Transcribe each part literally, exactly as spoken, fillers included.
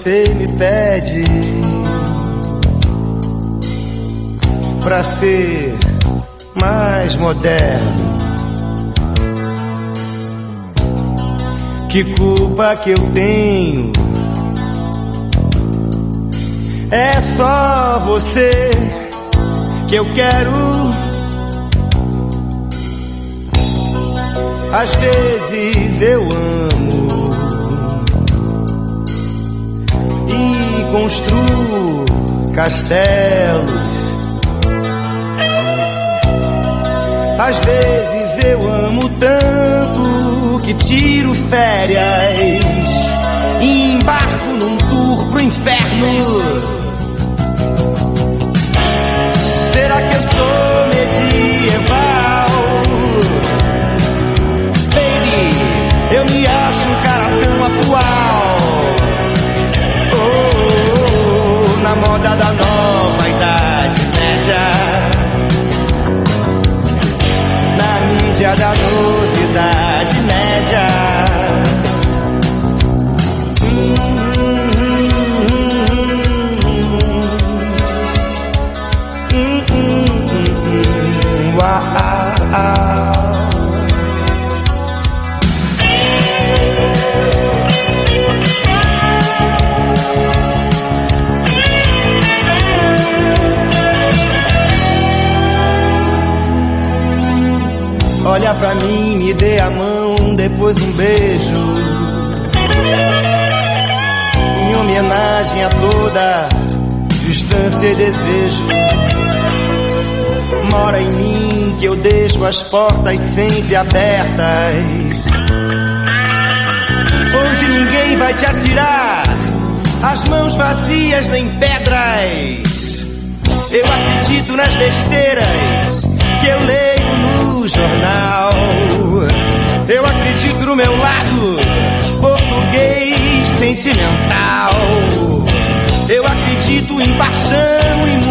você me pede pra ser mais moderno. Que culpa que eu tenho? É só você que eu quero. Às vezes eu amo e construo castelos. Às vezes eu amo tanto que tiro férias e embarco num tour pro inferno. Será que eu sou medieval? Baby, eu me acho um cara tão atual. Oh, oh, oh, na moda da nova idade média, na mídia da novidade média. Olha pra mim, me dê a mão, depois um beijo, em homenagem a toda distância e desejo. Mora em mim que eu deixo as portas sempre abertas, onde ninguém vai te atirar as mãos vazias nem pedras. Eu acredito nas besteiras que eu leio no jornal. Eu acredito no meu lado português sentimental. Eu acredito em paixão e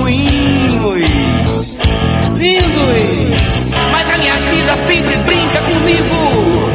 moinhos lindos, mas a minha vida sempre brinca comigo.